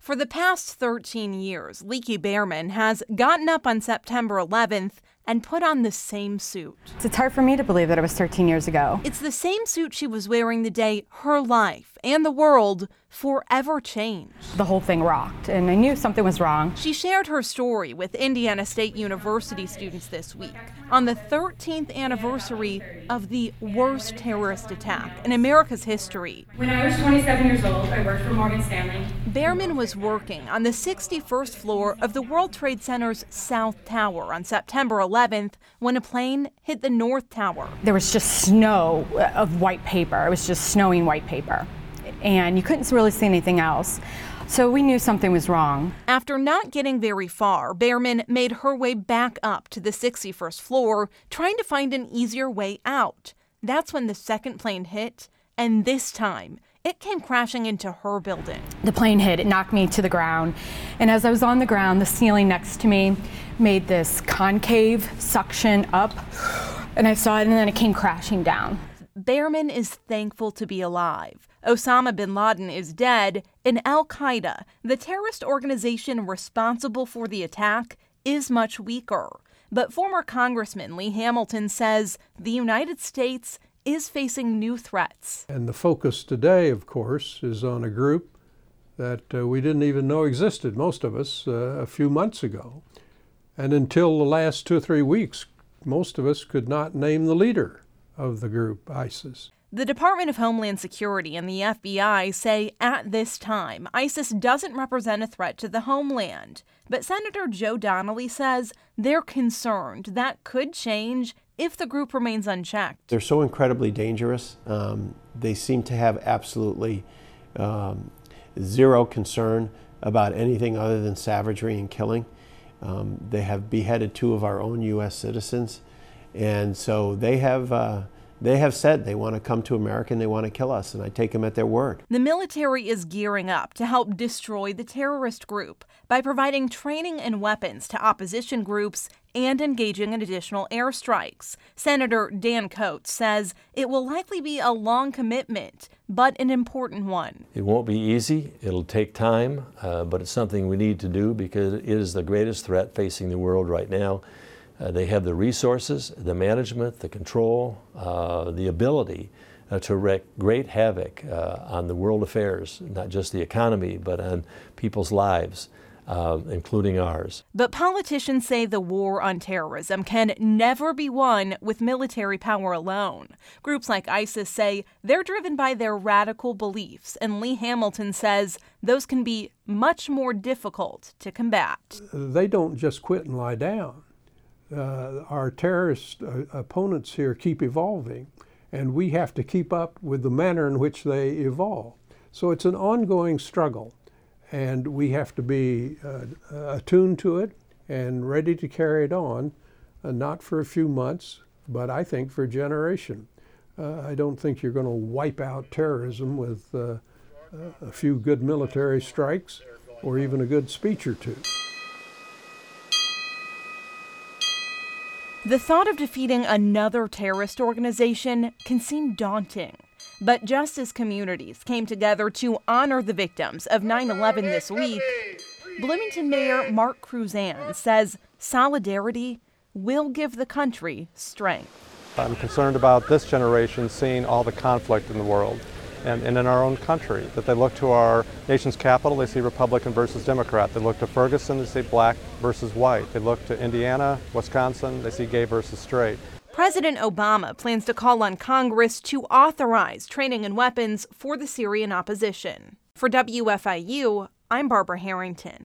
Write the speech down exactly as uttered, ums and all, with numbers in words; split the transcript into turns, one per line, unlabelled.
For the past thirteen years, Leaky Behrman has gotten up on September eleventh and put on the same suit.
It's hard for me to believe that it was thirteen years ago.
It's the same suit she was wearing the day her life and the world forever changed.
The whole thing rocked, and I knew something was wrong.
She shared her story with Indiana State University students this week on the thirteenth anniversary of the worst terrorist attack in America's history.
When I was twenty-seven years old, I worked for Morgan Stanley.
Behrman was working on the sixty-first floor of the World Trade Center's South Tower on September eleventh when a plane hit the North Tower.
There was just snow of white paper. It was just snowing white paper, and you couldn't really see anything else. So we knew something was wrong.
After not getting very far, Behrman made her way back up to the sixty-first floor, trying to find an easier way out. That's when the second plane hit, and this time, it came crashing into her building.
The plane hit, it knocked me to the ground, and as I was on the ground, the ceiling next to me made this concave suction up, and I saw it, and then it came crashing down.
Behrman is thankful to be alive. Osama bin Laden is dead, and Al-Qaeda, the terrorist organization responsible for the attack, is much weaker. But former Congressman Lee Hamilton says the United States is facing new threats.
And the focus today, of course, is on a group that uh, we didn't even know existed, most of us, uh, a few months ago. And until the last two or three weeks, most of us could not name the leader of the group, ISIS.
The Department of Homeland Security and the F B I say at this time, ISIS doesn't represent a threat to the homeland. But Senator Joe Donnelly says they're concerned that could change if the group remains unchecked.
They're so incredibly dangerous. Um, they seem to have absolutely um, zero concern about anything other than savagery and killing. Um, they have beheaded two of our own U S citizens. And so they have uh, they have said they want to come to America and they want to kill us, and I take them at their word.
The military is gearing up to help destroy the terrorist group by providing training and weapons to opposition groups and engaging in additional airstrikes. Senator Dan Coats says it will likely be a long commitment, but an important one.
It won't be easy. It'll take time, uh, but it's something we need to do because it is the greatest threat facing the world right now. Uh, they have the resources, the management, the control, uh, the ability uh, to wreak great havoc uh, on the world affairs, not just the economy, but on people's lives, uh, including ours.
But politicians say the war on terrorism can never be won with military power alone. Groups like ISIS say they're driven by their radical beliefs, and Lee Hamilton says those can be much more difficult to combat.
They don't just quit and lie down. Uh, our terrorist uh, opponents here keep evolving, and we have to keep up with the manner in which they evolve. So it's an ongoing struggle, and we have to be uh, attuned to it and ready to carry it on, uh, not for a few months, but I think for a generation. Uh, I don't think you're going to wipe out terrorism with uh, a few good military strikes or even a good speech or two.
The thought of defeating another terrorist organization can seem daunting, but just as communities came together to honor the victims of nine eleven this week, Bloomington Mayor Mark Kruzan says solidarity will give the country strength.
I'm concerned about this generation seeing all the conflict in the world and, and in our own country, that they look to our nation's capital, they see Republican versus Democrat. They look to Ferguson, they see black versus white. They look to Indiana, Wisconsin, they see gay versus straight.
President Obama plans to call on Congress to authorize training and weapons for the Syrian opposition. For W F I U, I'm Barbara Harrington.